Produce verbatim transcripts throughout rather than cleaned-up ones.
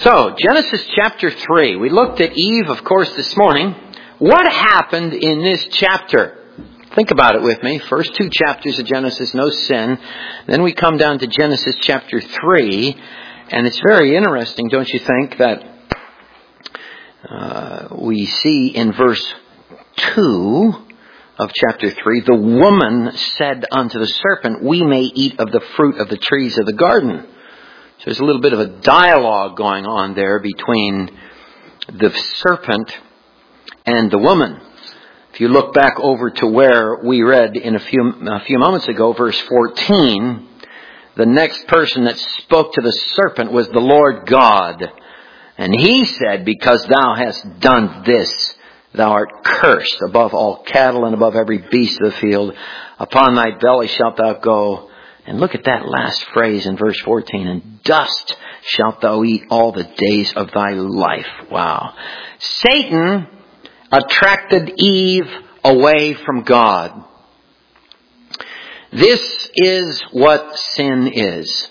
So, Genesis chapter three. We looked at Eve, of course, this morning. What happened in this chapter? Think about it with me. First two chapters of Genesis, no sin. Then we come down to Genesis chapter three. And it's very interesting, don't you think, that uh, we see in verse two of chapter three, the woman said unto the serpent, we may eat of the fruit of the trees of the garden. So there's a little bit of a dialogue going on there between the serpent and the woman. If you look back over to where we read in a few a few moments ago, verse fourteen, the next person that spoke to the serpent was the Lord God. And he said, because thou hast done this, thou art cursed above all cattle and above every beast of the field. Upon thy belly shalt thou go. And look at that last phrase in verse fourteen. And dust shalt thou eat all the days of thy life. Wow. Satan attracted Eve away from God. This is what sin is.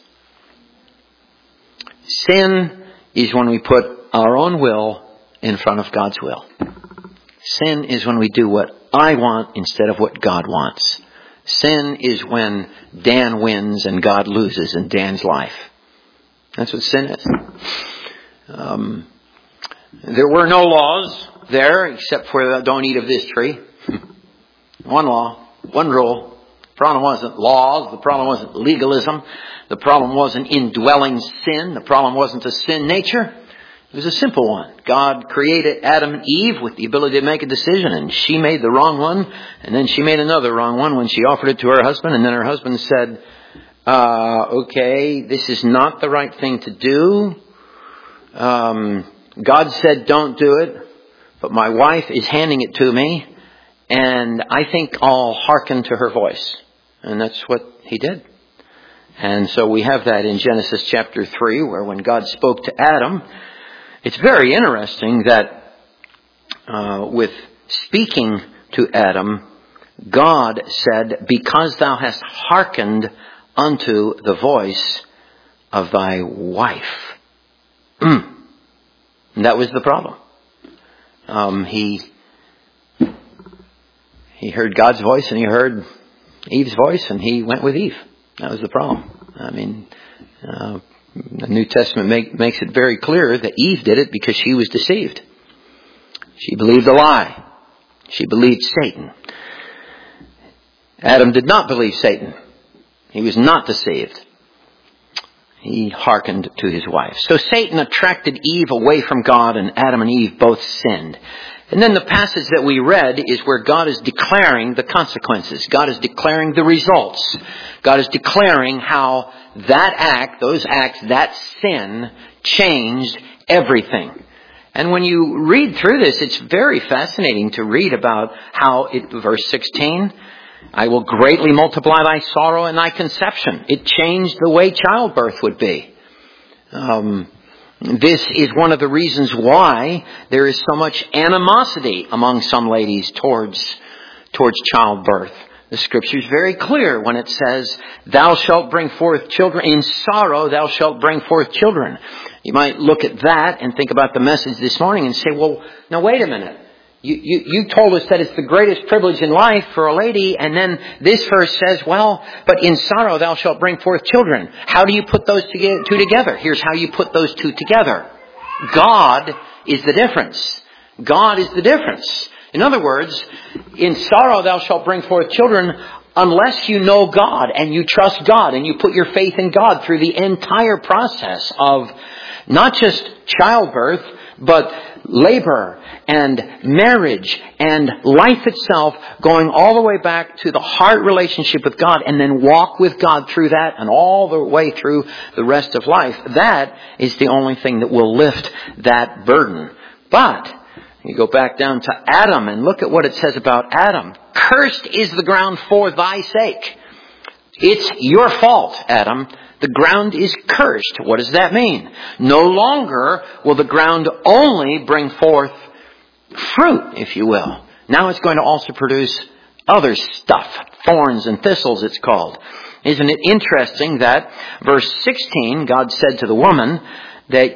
Sin is when we put our own will in front of God's will. Sin is when we do what I want instead of what God wants. Sin is when Dan wins and God loses in Dan's life. That's what sin is. Um, there were no laws there except for don't eat of this tree. One law, one rule. The problem wasn't laws. The problem wasn't legalism. The problem wasn't indwelling sin. The problem wasn't a sin nature. It was a simple one. God created Adam and Eve with the ability to make a decision, and she made the wrong one, and then she made another wrong one when she offered it to her husband, and then her husband said, uh, okay, this is not the right thing to do. Um, God said don't do it, but my wife is handing it to me, and I think I'll hearken to her voice. And that's what he did. And so we have that in Genesis chapter three, where when God spoke to Adam, it's very interesting that uh, with speaking to Adam, God said, because thou hast hearkened unto the voice of thy wife. Mm. And that was the problem. Um, he he heard God's voice and he heard Eve's voice and he went with Eve. That was the problem. I mean, uh, the New Testament make, makes it very clear that Eve did it because she was deceived. She believed a lie. She believed Satan. Adam did not believe Satan. He was not deceived. He hearkened to his wife. So Satan attracted Eve away from God, and Adam and Eve both sinned. And then the passage that we read is where God is declaring the consequences. God is declaring the results. God is declaring how that act, those acts, that sin changed everything. And when you read through this, it's very fascinating to read about how, it, verse sixteen, I will greatly multiply thy sorrow and thy conception. It changed the way childbirth would be. Um, this is one of the reasons why there is so much animosity among some ladies towards, towards childbirth. The Scripture is very clear when it says, thou shalt bring forth children. In sorrow thou shalt bring forth children. You might look at that and think about the message this morning and say, well, now wait a minute. You, you, you told us that it's the greatest privilege in life for a lady, and then this verse says, well, but in sorrow thou shalt bring forth children. How do you put those two together? Here's how you put those two together. God is the difference. God is the difference. In other words, in sorrow thou shalt bring forth children unless you know God and you trust God and you put your faith in God through the entire process of not just childbirth, but labor and marriage and life itself, going all the way back to the heart relationship with God, and then walk with God through that and all the way through the rest of life. That is the only thing that will lift that burden. But you go back down to Adam and look at what it says about Adam. Cursed is the ground for thy sake. It's your fault, Adam. The ground is cursed. What does that mean? No longer will the ground only bring forth fruit, if you will. Now it's going to also produce other stuff. Thorns and thistles, it's called. Isn't it interesting that verse sixteen, God said to the woman that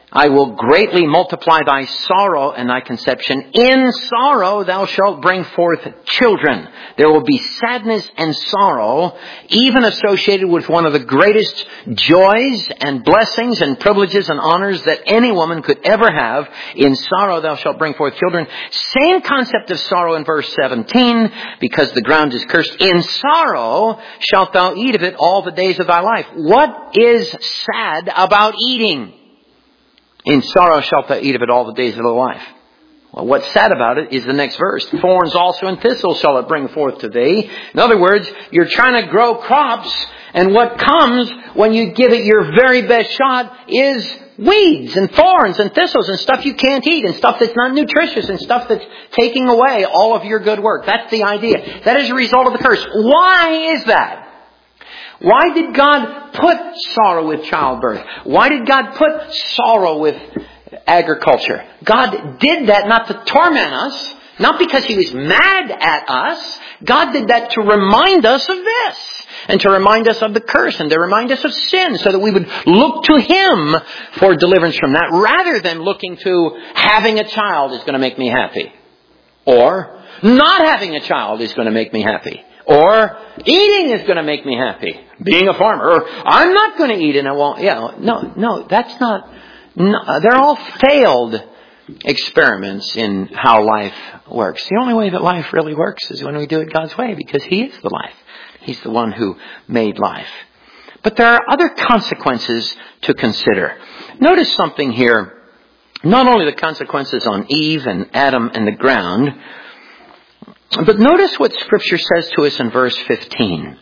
I will greatly multiply thy sorrow and thy conception. In sorrow thou shalt bring forth children. There will be sadness and sorrow, even associated with one of the greatest joys and blessings and privileges and honors that any woman could ever have. In sorrow thou shalt bring forth children. Same concept of sorrow in verse seventeen, because the ground is cursed. In sorrow shalt thou eat of it all the days of thy life. What is sad about eating? In sorrow shalt thou eat of it all the days of thy life. Well, what's sad about it is the next verse. Thorns also and thistles shall it bring forth to thee. In other words, you're trying to grow crops, and what comes when you give it your very best shot is weeds and thorns and thistles and stuff you can't eat and stuff that's not nutritious and stuff that's taking away all of your good work. That's the idea. That is a result of the curse. Why is that? Why did God put sorrow with childbirth? Why did God put sorrow with agriculture? God did that not to torment us, not because He was mad at us. God did that to remind us of this, and to remind us of the curse, and to remind us of sin, so that we would look to Him for deliverance from that, rather than looking to having a child is going to make me happy, or not having a child is going to make me happy. Or eating is going to make me happy. Being a farmer. Or I'm not going to eat and I won't. Yeah, no, no, that's not. No, they're all failed experiments in how life works. The only way that life really works is when we do it God's way, because He is the life. He's the one who made life. But there are other consequences to consider. Notice something here. Not only the consequences on Eve and Adam and the ground, but notice what Scripture says to us in verse fifteen.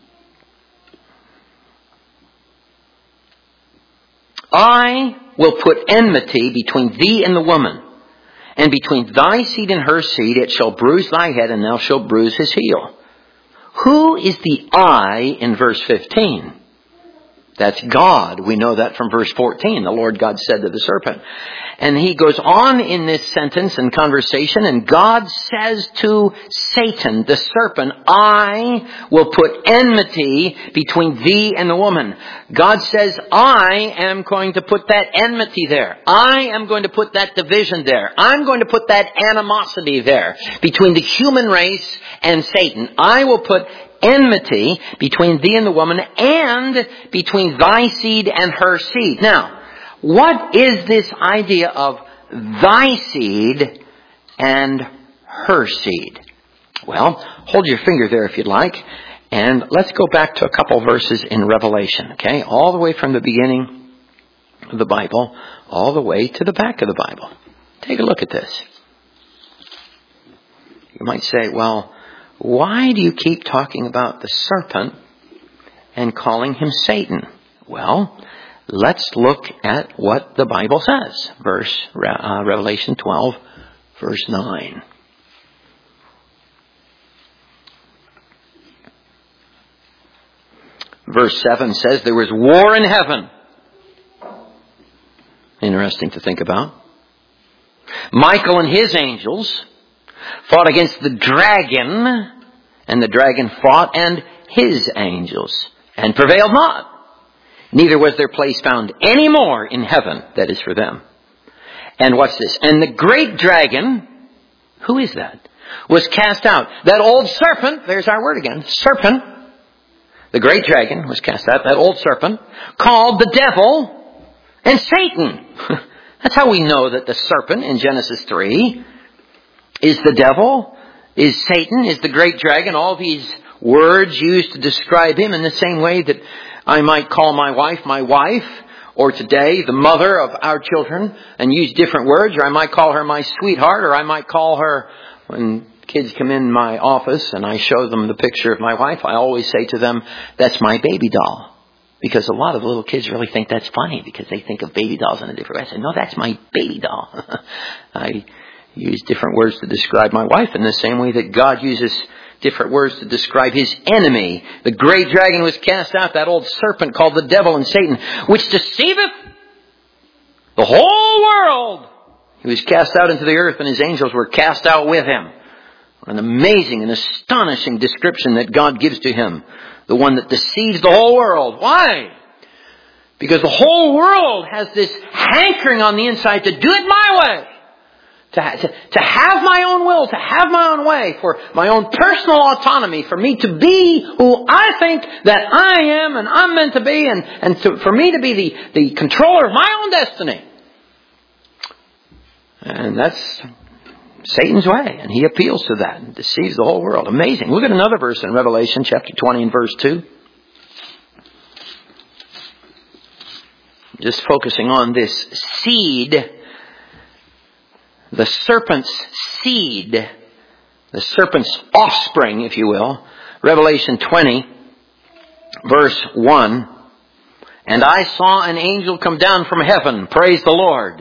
I will put enmity between thee and the woman, and between thy seed and her seed. It shall bruise thy head, and thou shalt bruise his heel. Who is the I in verse fifteen? That's God. We know that from verse fourteen. The Lord God said to the serpent. And he goes on in this sentence and conversation, and God says to Satan, the serpent, I will put enmity between thee and the woman. God says, I am going to put that enmity there. I am going to put that division there. I'm going to put that animosity there between the human race and Satan. I will put enmity between thee and the woman, and between thy seed and her seed. Now, what is this idea of thy seed and her seed? Well, hold your finger there if you'd like, and let's go back to a couple verses in Revelation, okay? All the way from the beginning of the Bible, all the way to the back of the Bible. Take a look at this. You might say, well, why do you keep talking about the serpent and calling him Satan? Well, let's look at what the Bible says. Verse uh, Revelation twelve, verse nine. Verse seven says, there was war in heaven. Interesting to think about. Michael and his angels fought against the dragon, and the dragon fought and his angels, and prevailed not. Neither was their place found any more in heaven, that is for them. And what's this? And the great dragon, who is that? Was cast out. That old serpent, there's our word again, serpent. The great dragon was cast out, that old serpent, called the devil and Satan. That's how we know that the serpent in Genesis three is the devil, is Satan, is the great dragon. All these words used to describe him, in the same way that I might call my wife my wife, or today the mother of our children, and use different words, or I might call her my sweetheart, or I might call her, when kids come in my office and I show them the picture of my wife, I always say to them, that's my baby doll. Because a lot of little kids really think that's funny, because they think of baby dolls in a different way. I say, no, that's my baby doll. I use different words to describe my wife in the same way that God uses different words to describe his enemy. The great dragon was cast out, that old serpent called the devil and Satan, which deceiveth the whole world. He was cast out into the earth, and his angels were cast out with him. An amazing and astonishing description that God gives to him. The one that deceives the whole world. Why? Because the whole world has this hankering on the inside to do it my way. To, ha- to, to have my own will, to have my own way, for my own personal autonomy, for me to be who I think that I am and I'm meant to be, and, and to, for me to be the, the controller of my own destiny. And that's Satan's way, and he appeals to that and deceives the whole world. Amazing. Look at another verse in Revelation chapter twenty and verse two. Just focusing on this seed, the serpent's seed, the serpent's offspring, if you will. Revelation twenty, verse one. And I saw an angel come down from heaven. Praise the Lord.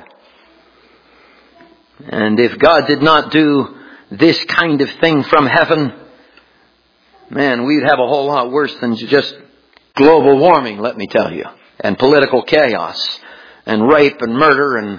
And if God did not do this kind of thing from heaven, man, we'd have a whole lot worse than just global warming, let me tell you. And political chaos. And rape and murder and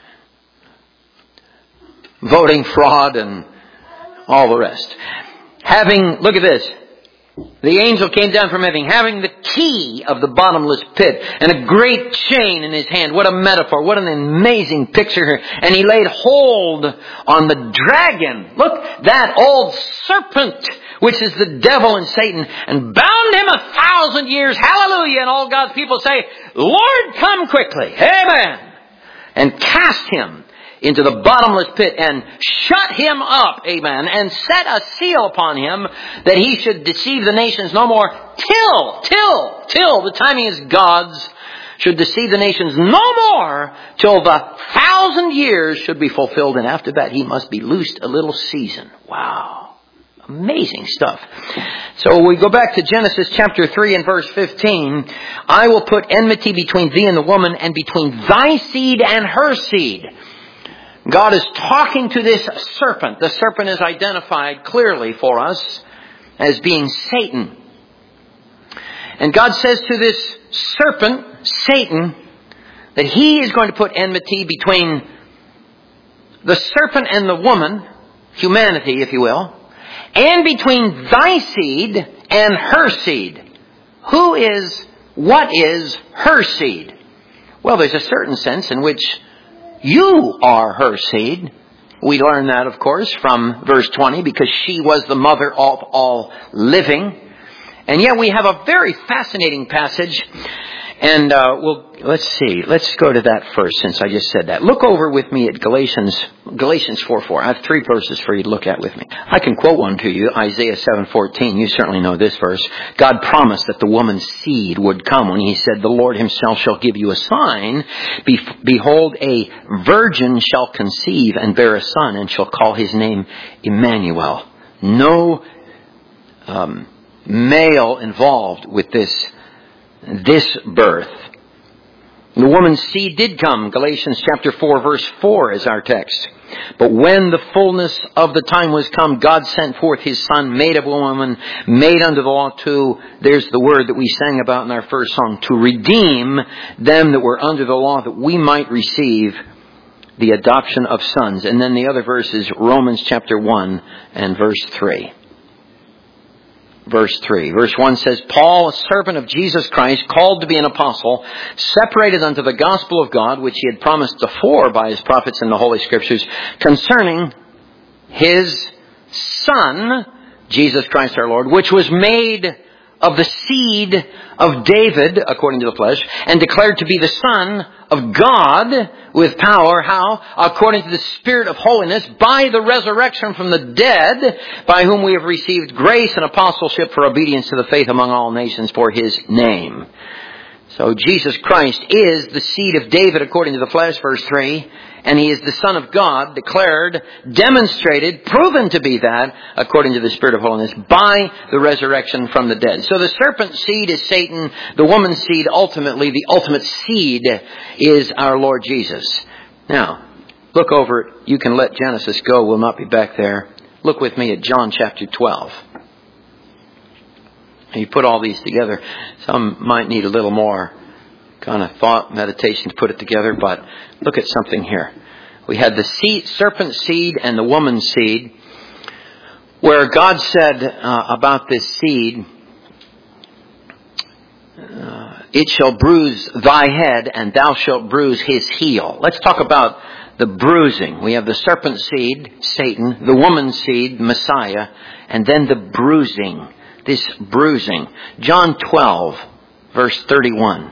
voting fraud and all the rest. Having, look at this. The angel came down from heaven, having the key of the bottomless pit and a great chain in his hand. What a metaphor. What an amazing picture here. And he laid hold on the dragon. Look, that old serpent, which is the devil and Satan, and bound him a thousand years. Hallelujah. And all God's people say, Lord, come quickly. Amen. And cast him into the bottomless pit and shut him up, amen, and set a seal upon him that he should deceive the nations no more till, till, till, the timing is God's, should deceive the nations no more till the thousand years should be fulfilled, and after that he must be loosed a little season. Wow. Amazing stuff. So we go back to Genesis chapter three and verse fifteen. I will put enmity between thee and the woman, and between thy seed and her seed. God is talking to this serpent. The serpent is identified clearly for us as being Satan. And God says to this serpent, Satan, that he is going to put enmity between the serpent and the woman, humanity, if you will, and between thy seed and her seed. Who is, what is her seed? Well, there's a certain sense in which you are her seed. We learn that, of course, from verse twenty, because she was the mother of all living. And yet we have a very fascinating passage. And uh, we'll, let's see. Let's go to that first, since I just said that. Look over with me at Galatians Galatians four four. I have three verses for you to look at with me. I can quote one to you, Isaiah seven fourteen. You certainly know this verse. God promised that the woman's seed would come when he said, the Lord himself shall give you a sign. Be- behold, a virgin shall conceive and bear a son, and shall call his name Emmanuel. No um, male involved with this This birth. The woman's seed did come. Galatians chapter four verse four is our text. But when the fullness of the time was come, God sent forth his son, made of a woman, made under the law to, there's the word that we sang about in our first song, to redeem them that were under the law, that we might receive the adoption of sons. And then the other verse is Romans chapter one and verse three. Verse three. Verse one says, Paul, a servant of Jesus Christ, called to be an apostle, separated unto the gospel of God, which he had promised afore by his prophets in the Holy Scriptures, concerning his Son, Jesus Christ our Lord, which was made of the seed of David, according to the flesh, and declared to be the Son of God with power. How? According to the Spirit of holiness, by the resurrection from the dead, by whom we have received grace and apostleship for obedience to the faith among all nations for his name. So Jesus Christ is the seed of David according to the flesh, verse three, and he is the Son of God, declared, demonstrated, proven to be that, according to the Spirit of holiness, by the resurrection from the dead. So the serpent's seed is Satan. The woman's seed, ultimately, the ultimate seed is our Lord Jesus. Now, look over it. You can let Genesis go. We'll not be back there. Look with me at John chapter twelve. You put all these together. Some might need a little more kind of thought, meditation to put it together, but look at something here. We had the seed, serpent seed and the woman's seed, where God said uh, about this seed, uh, it shall bruise thy head, and thou shalt bruise his heel. Let's talk about the bruising. We have the serpent seed, Satan, the woman's seed, Messiah, and then the bruising. This bruising. John twelve, verse thirty-one.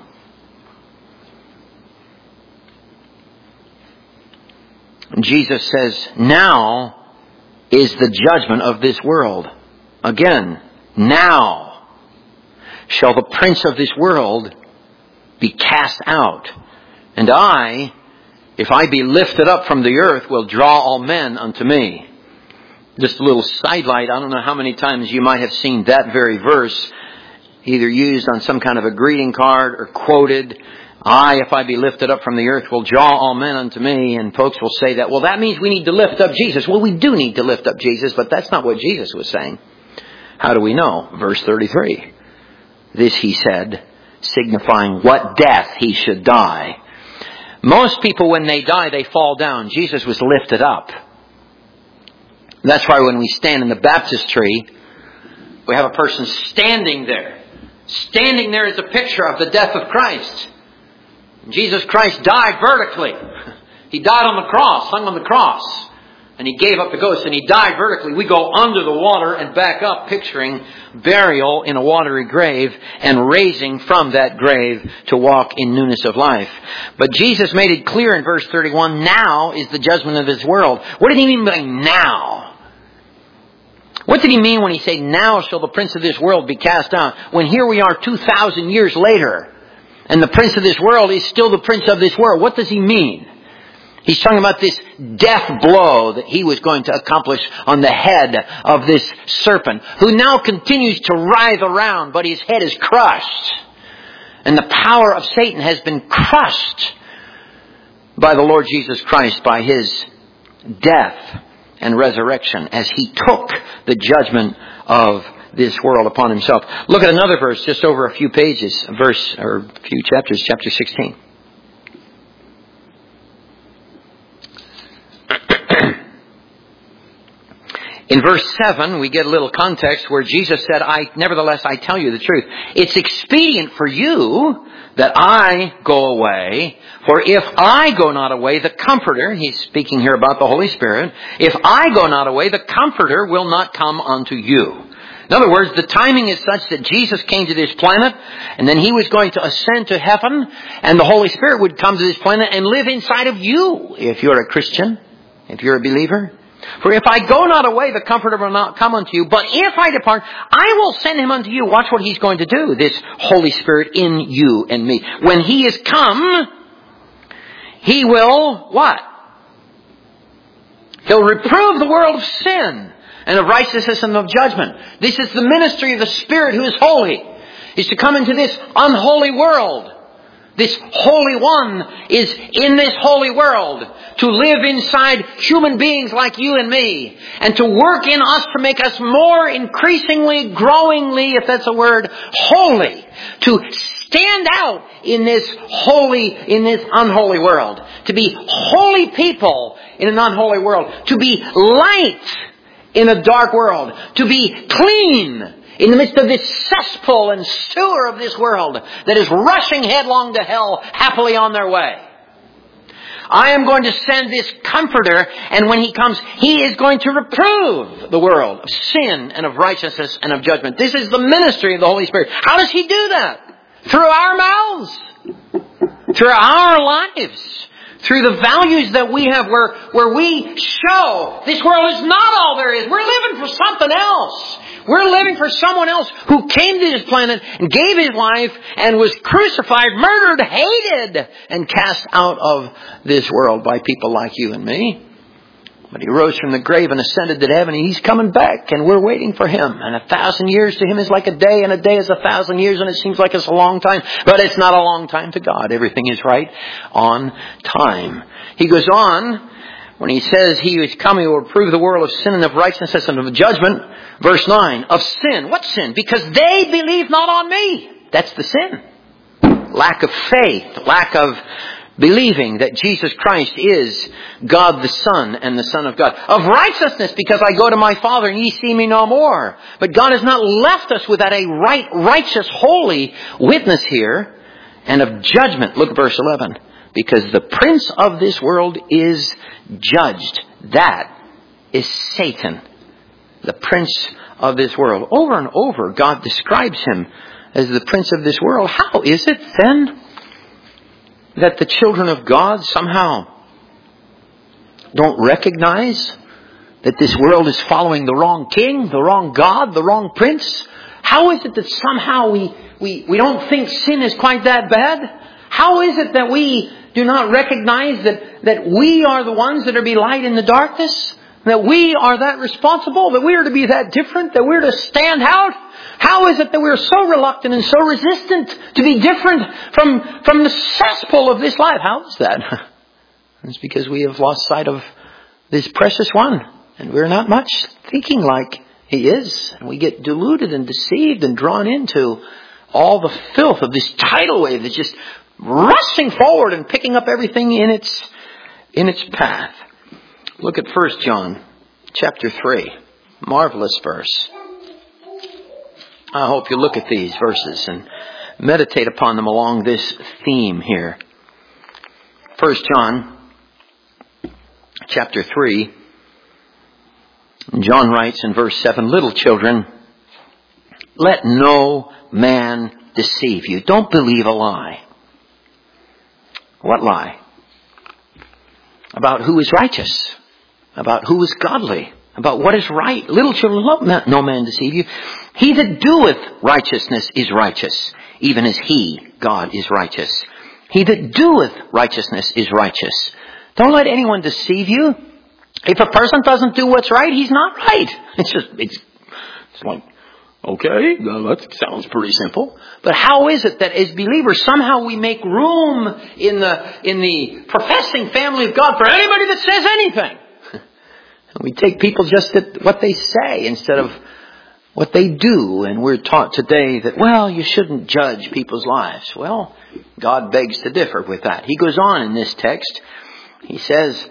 Jesus says, now is the judgment of this world. Again, now shall the prince of this world be cast out. And I, if I be lifted up from the earth, will draw all men unto me. Just a little sidelight. I don't know how many times you might have seen that very verse either used on some kind of a greeting card or quoted. I, if I be lifted up from the earth, will draw all men unto me. And folks will say that, well, that means we need to lift up Jesus. Well, we do need to lift up Jesus, but that's not what Jesus was saying. How do we know? Verse thirty-three. This he said, signifying what death he should die. Most people, when they die, they fall down. Jesus was lifted up. That's why when we stand in the baptistry, we have a person standing there. Standing there is a picture of the death of Christ. Jesus Christ died vertically. He died on the cross, hung on the cross. And He gave up the ghost and He died vertically. We go under the water and back up, picturing burial in a watery grave and raising from that grave to walk in newness of life. But Jesus made it clear in verse thirty-one, now is the judgment of this world. What did He mean by now? What did He mean when He said, now shall the prince of this world be cast out? When here we are two thousand years later, and the prince of this world is still the prince of this world. What does He mean? He's talking about this death blow that He was going to accomplish on the head of this serpent, who now continues to writhe around, but his head is crushed. And the power of Satan has been crushed by the Lord Jesus Christ, by His death and resurrection, as He took the judgment of this world upon Himself. Look at another verse just over a few pages, a verse or a few chapters, chapter sixteen. In verse seven, we get a little context where Jesus said, I, nevertheless, I tell you the truth. It's expedient for you that I go away. For if I go not away, the Comforter, He's speaking here about the Holy Spirit, if I go not away, the Comforter will not come unto you. In other words, the timing is such that Jesus came to this planet, and then He was going to ascend to heaven, and the Holy Spirit would come to this planet and live inside of you, if you're a Christian, if you're a believer. For if I go not away, the Comforter will not come unto you. But if I depart, I will send Him unto you. Watch what He's going to do, this Holy Spirit in you and me. When He is come, He will, what? He'll reprove the world of sin and of righteousness and of judgment. This is the ministry of the Spirit who is holy. Is to come into this unholy world. This Holy One is in this holy world to live inside human beings like you and me, and to work in us to make us more increasingly, growingly, if that's a word, holy. To stand out in this holy, in this unholy world. To be holy people in an unholy world. To be light in a dark world. To be clean in the midst of this cesspool and sewer of this world that is rushing headlong to hell, happily on their way. I am going to send this Comforter, and when He comes, He is going to reprove the world of sin and of righteousness and of judgment. This is the ministry of the Holy Spirit. How does He do that? Through our mouths. Through our lives. Through the values that we have, where, where we show this world is not all there is. We're living for something else. We're living for someone else who came to this planet and gave His life and was crucified, murdered, hated, and cast out of this world by people like you and me. But He rose from the grave and ascended to heaven, and He's coming back, and we're waiting for Him. And a thousand years to Him is like a day, and a day is a thousand years, and it seems like it's a long time. But it's not a long time to God. Everything is right on time. He goes on, when He says He is coming, He will reprove the world of sin and of righteousness and of judgment. Verse nine, of sin. What sin? Because they believe not on me. That's the sin. Lack of faith, lack of believing that Jesus Christ is God the Son and the Son of God. Of righteousness, because I go to my Father and ye see me no more. But God has not left us without a right, righteous, holy witness here. and of judgment. Look at verse eleven. Because the prince of this world is judged. That is Satan. The prince of this world. Over and over, God describes him as the prince of this world. How is it then that the children of God somehow don't recognize that this world is following the wrong king, the wrong God, the wrong prince? How is it that somehow we, we, we don't think sin is quite that bad? How is it that we do not recognize that, that we are the ones that are to be light in the darkness? That we are that responsible? That we are to be that different? That we're to stand out? How is it that we're so reluctant and so resistant to be different from, from the cesspool of this life? How is that? It's because we have lost sight of this precious one. And we're not much thinking like he is. And we get deluded and deceived and drawn into all the filth of this tidal wave that's just rushing forward and picking up everything in its, in its path. Look at First John chapter three. Marvelous verse. I hope you look at these verses and meditate upon them along this theme here. First John chapter three. John writes in verse seven, little children, let no man deceive you. Don't believe a lie. What lie? About who is righteous. About who is godly. About what is right. Little children, let no man deceive you. He that doeth righteousness is righteous, even as he, God, is righteous. He that doeth righteousness is righteous. Don't let anyone deceive you. If a person doesn't do what's right, he's not right. It's just, it's, it's like, okay, that sounds pretty simple. But how is it that as believers, somehow we make room in the, in the professing family of God for anybody that says anything? And we take people just at what they say instead of what they do. And we're taught today that, well, you shouldn't judge people's lives. Well, God begs to differ with that. He goes on in this text. He says,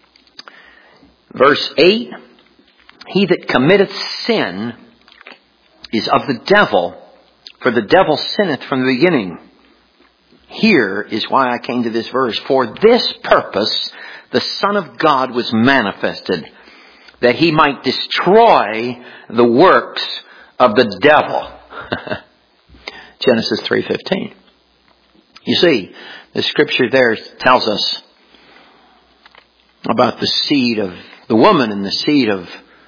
verse eight, he that committeth sin is of the devil, for the devil sinneth from the beginning. Here is why I came to this verse. For this purpose the Son of God was manifested, that he might destroy the works of the devil. Genesis three fifteen. You see, the scripture there tells us about the seed of the woman and the seed of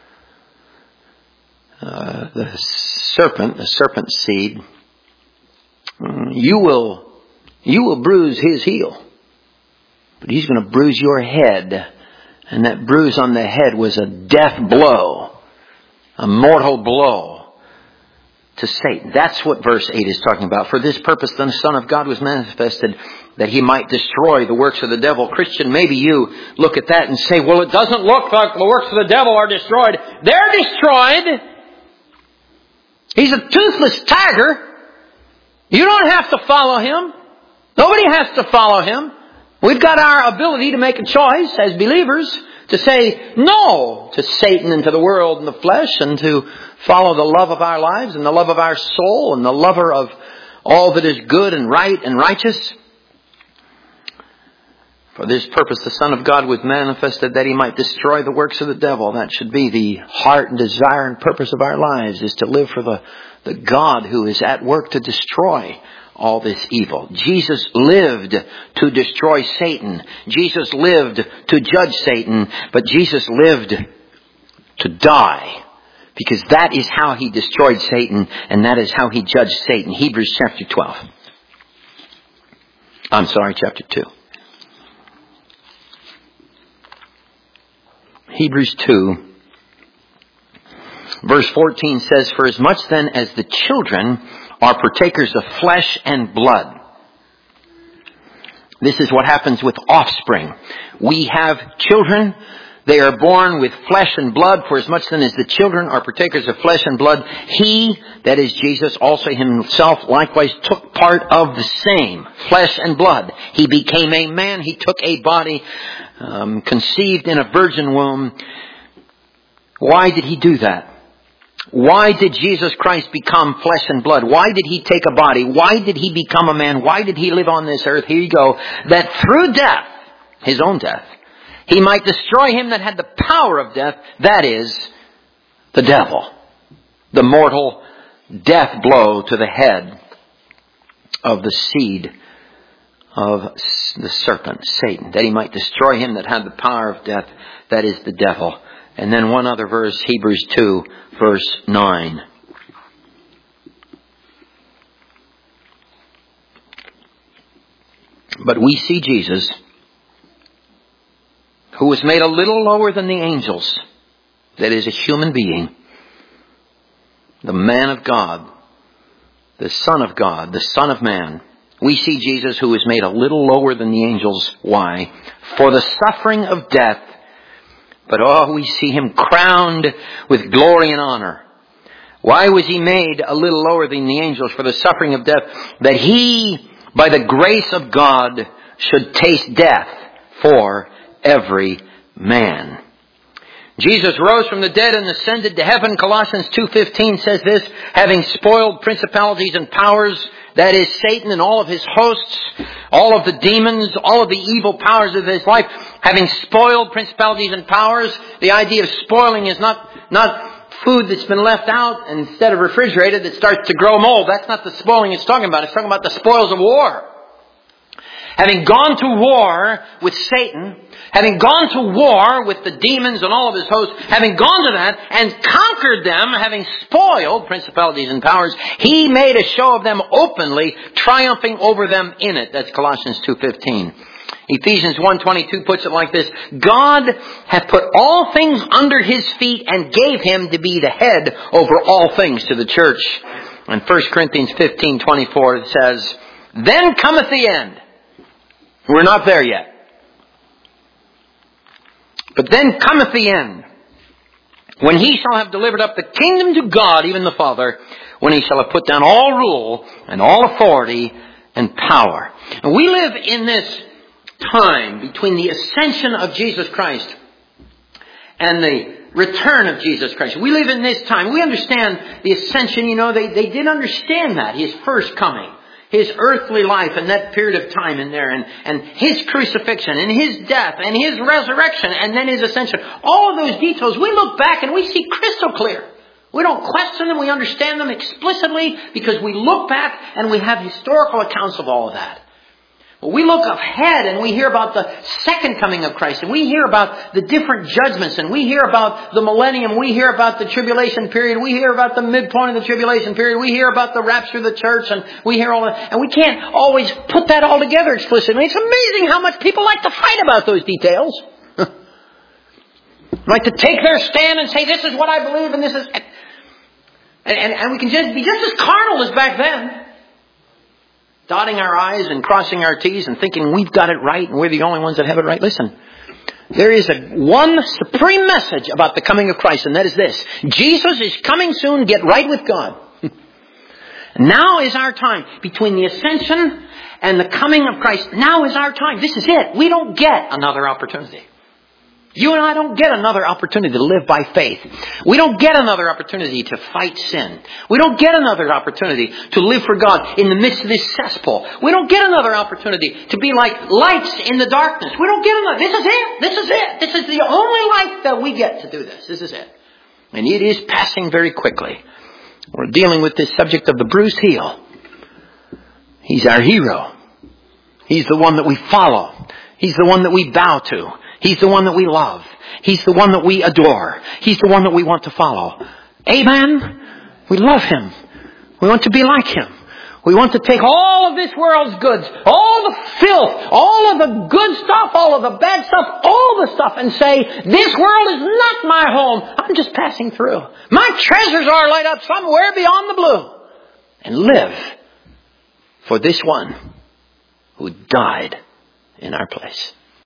uh, the serpent, the serpent's seed. You will, you will bruise his heel, but he's going to bruise your head. And that bruise on the head was a death blow, a mortal blow to Satan. That's what verse eight is talking about. For this purpose the Son of God was manifested, that he might destroy the works of the devil. Christian, maybe you look at that and say, well, it doesn't look like the works of the devil are destroyed. They're destroyed. He's a toothless tiger. You don't have to follow him. Nobody has to follow him. We've got our ability to make a choice as believers to say no to Satan and to the world and the flesh, and to follow the love of our lives and the love of our soul and the lover of all that is good and right and righteous. For this purpose the Son of God was manifested, that he might destroy the works of the devil. That should be the heart and desire and purpose of our lives, is to live for the, the God who is at work to destroy all this evil. Jesus lived to destroy Satan. Jesus lived to judge Satan. But Jesus lived to die, because that is how he destroyed Satan, and that is how he judged Satan. Hebrews chapter twelve. I'm sorry, chapter two. Hebrews two. Verse fourteen says, for as much then as the children are partakers of flesh and blood. This is what happens with offspring. We have children. They are born with flesh and blood. For as much then as the children are partakers of flesh and blood, he, that is Jesus, also himself likewise took part of the same, flesh and blood. He became a man. He took a body um, conceived in a virgin womb. Why did he do that? Why did Jesus Christ become flesh and blood? Why did he take a body? Why did he become a man? Why did he live on this earth? Here you go. That through death, his own death, he might destroy him that had the power of death. That is, the devil. The mortal death blow to the head of the seed of the serpent, Satan. That he might destroy him that had the power of death. That is the devil. And then one other verse, Hebrews two, verse nine. But we see Jesus, who was made a little lower than the angels, that is a human being, the man of God, the Son of God, the Son of Man. We see Jesus, who was made a little lower than the angels. Why? For the suffering of death. But oh, we see him crowned with glory and honor. Why was he made a little lower than the angels? For the suffering of death, that he, by the grace of God, should taste death for every man. Jesus rose from the dead and ascended to heaven. Colossians two fifteen says this, having spoiled principalities and powers, that is Satan and all of his hosts, all of the demons, all of the evil powers of his life, having spoiled principalities and powers. The idea of spoiling is not, not food that's been left out and instead of refrigerated that starts to grow mold. That's not the spoiling it's talking about. It's talking about the spoils of war. Having gone to war with Satan, having gone to war with the demons and all of his hosts, having gone to that and conquered them, having spoiled principalities and powers, he made a show of them openly, triumphing over them in it. That's Colossians two fifteen. Ephesians one twenty-two puts it like this, God hath put all things under his feet and gave him to be the head over all things to the church. And First Corinthians fifteen twenty-four it says, then cometh the end. We're not there yet. But then cometh the end, when he shall have delivered up the kingdom to God, even the Father, when he shall have put down all rule and all authority and power. And we live in this time between the ascension of Jesus Christ and the return of Jesus Christ. We live in this time. We understand the ascension, you know, they, they did understand that, his first coming. His earthly life and that period of time in there, and, and his crucifixion and his death and his resurrection and then his ascension. All of those details, we look back and we see crystal clear. We don't question them, we understand them explicitly because we look back and we have historical accounts of all of that. But we look ahead and we hear about the second coming of Christ, and we hear about the different judgments, and we hear about the millennium, we hear about the tribulation period, we hear about the midpoint of the tribulation period, we hear about the rapture of the church, and we hear all that, and we can't always put that all together explicitly. It's amazing how much people like to fight about those details. Like to take their stand and say, this is what I believe, and this is... And, and, and we can just be just as carnal as back then. Dotting our I's and crossing our T's and thinking we've got it right and we're the only ones that have it right. Listen, there is a one supreme message about the coming of Christ, and that is this. Jesus is coming soon. Get right with God. Now is our time. Between the ascension and the coming of Christ, now is our time. This is it. We don't get another opportunity. You and I don't get another opportunity to live by faith. We don't get another opportunity to fight sin. We don't get another opportunity to live for God in the midst of this cesspool. We don't get another opportunity to be like lights in the darkness. We don't get another. This is it. This is it. This is the only life that we get to do this. This is it. And it is passing very quickly. We're dealing with this subject of the bruised heel. He's our hero. He's the one that we follow. He's the one that we bow to. He's the one that we love. He's the one that we adore. He's the one that we want to follow. Amen? We love him. We want to be like him. We want to take all of this world's goods, all the filth, all of the good stuff, all of the bad stuff, all the stuff, and say, this world is not my home. I'm just passing through. My treasures are laid up somewhere beyond the blue. And live for this one who died in our place.